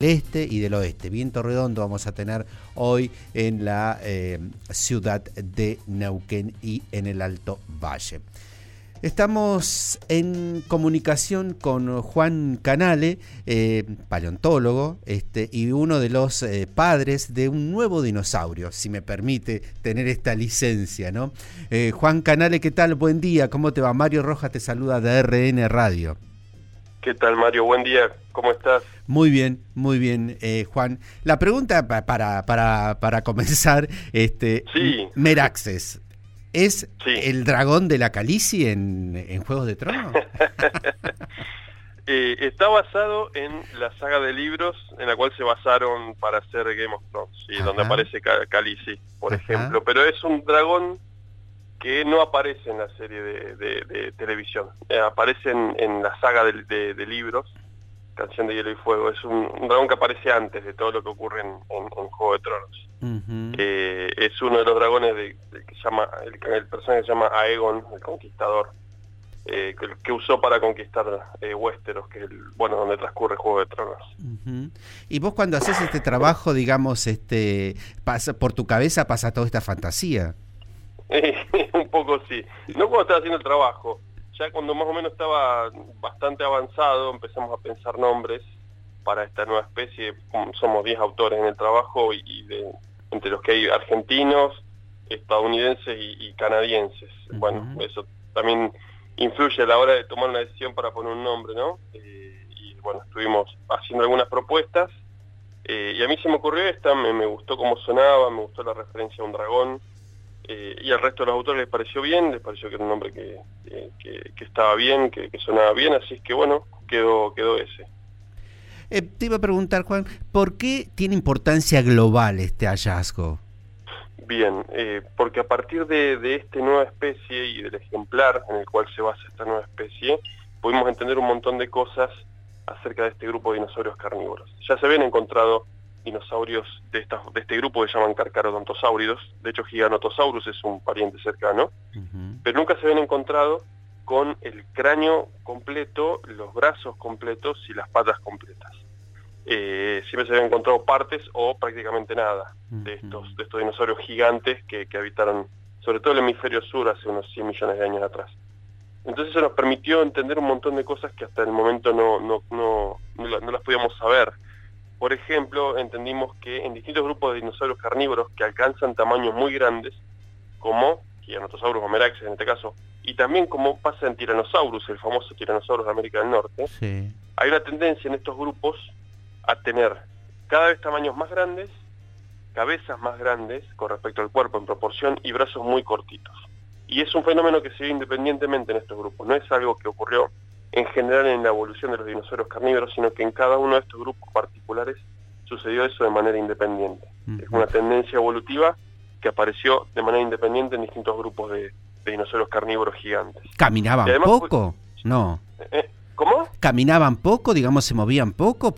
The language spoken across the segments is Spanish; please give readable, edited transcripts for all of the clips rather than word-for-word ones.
este y del oeste. Viento redondo vamos a tener hoy en la ciudad de Neuquén y en el Alto Valle. Estamos en comunicación con Juan Canale, paleontólogo, y uno de los padres de un nuevo dinosaurio, si me permite tener esta licencia, ¿no? Juan Canale, ¿qué tal? Buen día, ¿cómo te va? Mario Rojas te saluda de RN Radio. ¿Qué tal, Mario? Buen día, ¿cómo estás? Muy bien, Juan. La pregunta para comenzar, Sí. Meraxes. ¿Es Sí. el dragón de la Khaleesi en Juegos de Tronos? Está basado en la saga de libros en la cual se basaron para hacer Game of Thrones, ¿sí? Donde aparece Khaleesi, por ejemplo. Pero es un dragón que no aparece en la serie de televisión. Aparece en la saga de libros, Canción de Hielo y Fuego. Es un dragón que aparece antes de todo lo que ocurre en Juego de Tronos. Es uno de los dragones que llama el personaje que se llama Aegon, el Conquistador, que usó para conquistar Westeros, que es donde transcurre Juego de Tronos. Y vos cuando haces este trabajo, digamos, por tu cabeza pasa toda esta fantasía. Un poco sí. No cuando estaba haciendo el trabajo, ya cuando más o menos estaba bastante avanzado, empezamos a pensar nombres para esta nueva especie. Somos 10 autores en el trabajo entre los que hay argentinos, estadounidenses y canadienses. Bueno, eso también influye a la hora de tomar una decisión para poner un nombre, ¿no? Estuvimos haciendo algunas propuestas y a mí se me ocurrió esta, me gustó cómo sonaba, me gustó la referencia a un dragón. Y al resto de los autores les pareció bien, les pareció que era un nombre que estaba bien, que sonaba bien, así es que quedó ese. Te iba a preguntar, Juan, ¿por qué tiene importancia global este hallazgo? Bien, porque a partir de esta nueva especie y del ejemplar en el cual se basa esta nueva especie, pudimos entender un montón de cosas acerca de este grupo de dinosaurios carnívoros. Ya se habían encontrado dinosaurios de este grupo que se llaman Carcharodontosáuridos. De hecho, Giganotosaurus es un pariente cercano, pero nunca se habían encontrado con el cráneo completo, los brazos completos y las patas completas. Siempre se habían encontrado partes o prácticamente nada de estos dinosaurios gigantes que habitaron sobre todo el hemisferio sur hace unos 100 millones de años atrás. Entonces eso nos permitió entender un montón de cosas que hasta el momento no las podíamos saber. Por ejemplo, entendimos que en distintos grupos de dinosaurios carnívoros que alcanzan tamaños muy grandes, como Giganotosaurus o Meraxes en este caso, y también como pasa en Tyrannosaurus, el famoso Tyrannosaurus de América del Norte, hay una tendencia en estos grupos a tener cada vez tamaños más grandes, cabezas más grandes con respecto al cuerpo en proporción y brazos muy cortitos. Y es un fenómeno que se ve independientemente en estos grupos, no es algo que ocurrió en general en la evolución de los dinosaurios carnívoros, sino que en cada uno de estos grupos particulares sucedió eso de manera independiente. Es una tendencia evolutiva que apareció de manera independiente en distintos grupos de dinosaurios carnívoros gigantes. ¿Caminaban poco? No. ¿Cómo? ¿Caminaban poco? Digamos, ¿se movían poco?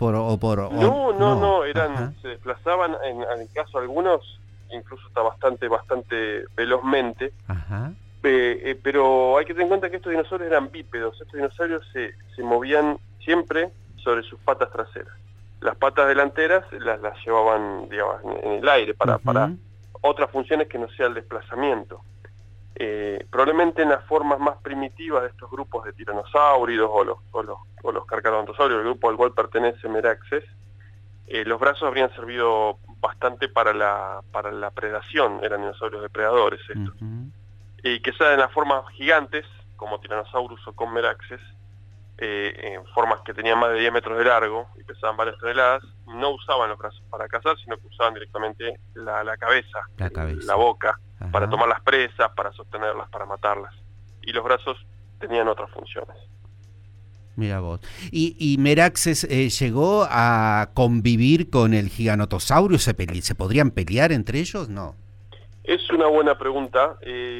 No, se desplazaban, en el caso de algunos, incluso hasta bastante velozmente. Pero hay que tener en cuenta que estos dinosaurios eran bípedos. Estos dinosaurios se movían siempre sobre sus patas traseras. Las patas delanteras las llevaban, digamos, en el aire para otras funciones que no sea el desplazamiento. Probablemente en las formas más primitivas de estos grupos de tiranosáuridos o los carcharodontosaurios, el grupo al cual pertenece Meraxes, los brazos habrían servido bastante para la predación, eran dinosaurios depredadores estos. Y quizás en las formas gigantes, como Tyrannosaurus o con Meraxes, en formas que tenían más de 10 metros de largo y pesaban varias toneladas, no usaban los brazos para cazar, sino que usaban directamente la cabeza, la boca, para tomar las presas, para sostenerlas, para matarlas. Y los brazos tenían otras funciones. Mira vos. ¿Y Meraxes llegó a convivir con el Giganotosaurus? ¿Se podrían pelear entre ellos? No. Es una buena pregunta.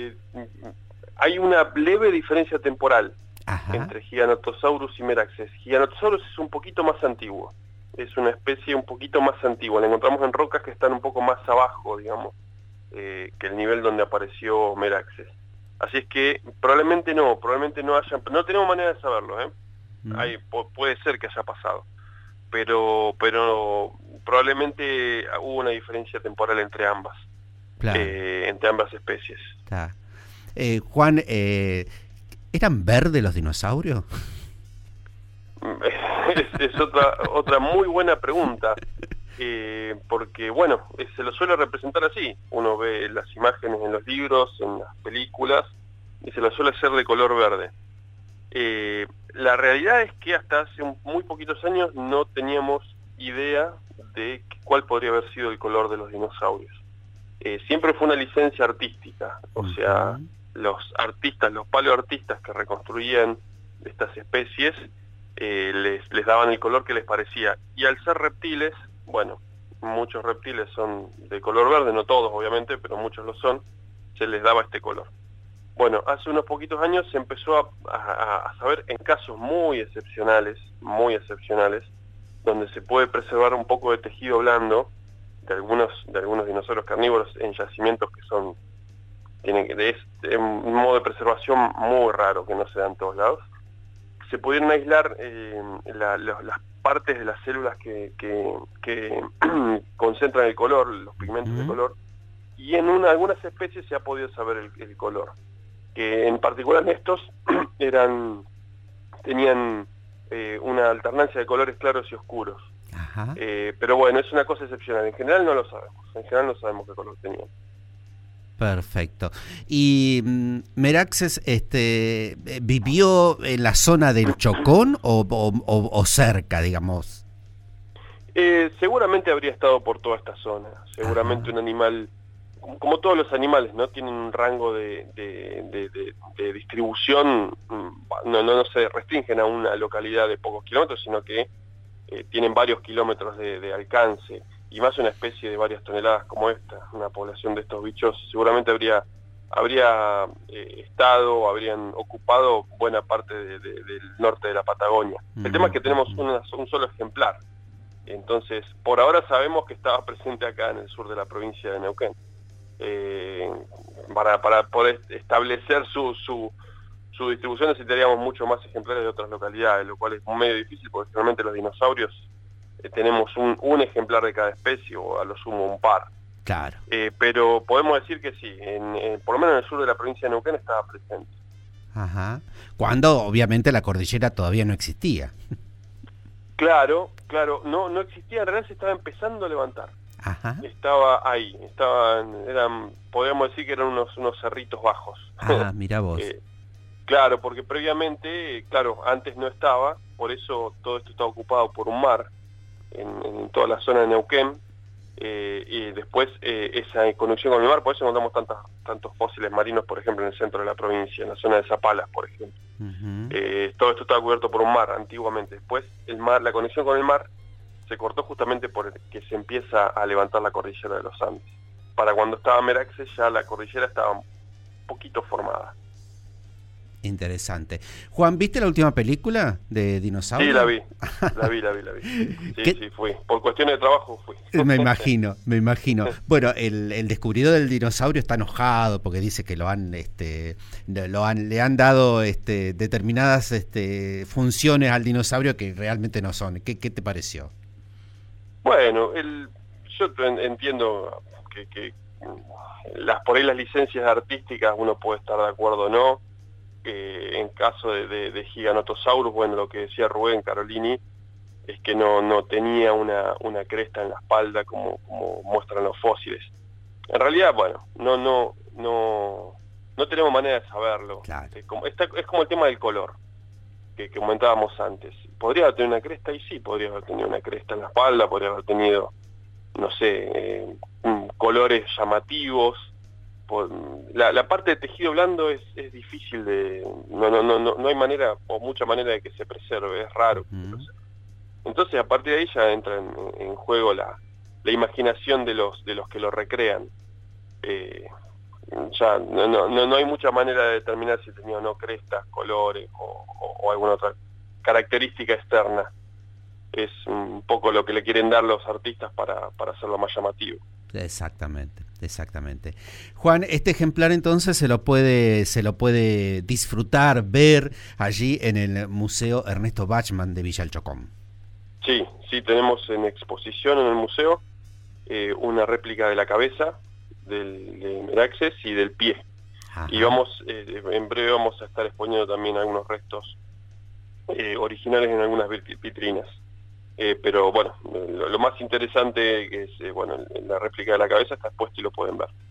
Hay una leve diferencia temporal entre Giganotosaurus y Meraxes. Giganotosaurus es un poquito más antiguo. Es una especie un poquito más antigua. La encontramos en rocas que están un poco más abajo, digamos, que el nivel donde apareció Meraxes. Así es que probablemente no hayan... No tenemos manera de saberlo, puede ser que haya pasado. pero probablemente hubo una diferencia temporal entre ambas, Claro. Entre ambas especies. Está. Juan, ¿eran verdes los dinosaurios? Es otra muy buena pregunta, porque bueno, se lo suele representar así. Uno ve las imágenes en los libros, en las películas, y se lo suele hacer de color verde. La realidad es que hasta hace muy poquitos años no teníamos idea de cuál podría haber sido el color de los dinosaurios. Siempre fue una licencia artística, o sea, los artistas, los paleoartistas que reconstruían estas especies les daban el color que les parecía, y al ser reptiles, bueno, muchos reptiles son de color verde, no todos obviamente, pero muchos lo son, se les daba este color. Bueno, hace unos poquitos años se empezó a saber en casos muy excepcionales, donde se puede preservar un poco de tejido blando de algunos dinosaurios carnívoros en yacimientos que es un modo de preservación muy raro que no se da en todos lados. Se pudieron aislar las partes de las células que concentran el color, los pigmentos de color, y en algunas especies se ha podido saber el color, que en particular en estos tenían una alternancia de colores claros y oscuros. Ajá. Pero bueno, es una cosa excepcional. En general no lo sabemos. En general no sabemos qué color tenían. Perfecto. ¿Y Meraxes vivió en la zona del Chocón o cerca, digamos? Seguramente habría estado por toda esta zona. Seguramente un animal, como todos los animales, ¿no? Tienen un rango de distribución, no se restringen a una localidad de pocos kilómetros, sino que tienen varios kilómetros de alcance, y más una especie de varias toneladas como esta, una población de estos bichos, seguramente habrían ocupado buena parte del norte de la Patagonia. El tema es que tenemos un solo ejemplar, entonces por ahora sabemos que estaba presente acá en el sur de la provincia de Neuquén. Para poder establecer su distribución necesitaríamos mucho más ejemplares de otras localidades, lo cual es medio difícil porque generalmente los dinosaurios tenemos un ejemplar de cada especie, o a lo sumo un par. Claro. Pero podemos decir que sí, por lo menos en el sur de la provincia de Neuquén estaba presente. Ajá. Cuando obviamente la cordillera todavía no existía. Claro, no existía, en realidad se estaba empezando a levantar. Ajá. Estaba ahí, podríamos decir que eran unos cerritos bajos. Ah, mira vos. Claro, porque previamente, antes no estaba, por eso todo esto está ocupado por un mar en toda la zona de Neuquén, y después esa conexión con el mar, por eso encontramos tantos fósiles marinos, por ejemplo, en el centro de la provincia, en la zona de Zapalas, por ejemplo. Todo esto estaba cubierto por un mar antiguamente. Después la conexión con el mar se cortó justamente porque se empieza a levantar la cordillera de los Andes. Para cuando estaba Meraxes ya la cordillera estaba un poquito formada. Interesante. Juan, ¿viste la última película de dinosaurio? Sí, la vi. Sí, fui. Por cuestiones de trabajo fui. Me imagino. Bueno, el descubridor del dinosaurio está enojado porque dice que le han dado determinadas funciones al dinosaurio que realmente no son. ¿Qué te pareció? Bueno, yo entiendo que por ahí las licencias artísticas uno puede estar de acuerdo o no. En caso de Giganotosaurus, bueno, lo que decía Rubén Carolini es que no tenía una cresta en la espalda como muestran los fósiles. En realidad, bueno, no tenemos manera de saberlo. Claro. Es como el tema del color que comentábamos antes. ¿Podría haber tenido una cresta? Y sí, podría haber tenido una cresta en la espalda, podría haber tenido, no sé, colores llamativos. La parte de tejido blando es difícil no hay manera o mucha manera de que se preserve, es raro que se preserve. Entonces a partir de ahí ya entra en juego la imaginación de los que lo recrean. Ya no hay mucha manera de determinar si tenía o no crestas, colores o alguna otra característica externa. Es un poco lo que le quieren dar los artistas para hacerlo más llamativo. Exactamente. Juan, este ejemplar entonces se lo puede disfrutar, ver allí en el Museo Ernesto Bachmann de Villa El Chocón. Sí, Sí, tenemos en exposición en el museo una réplica de la cabeza de Meraxes y del pie. Ajá. Y en breve vamos a estar exponiendo también algunos restos originales en algunas vitrinas. Pero bueno, lo más interesante que es, la réplica de la cabeza está expuesta y lo pueden ver.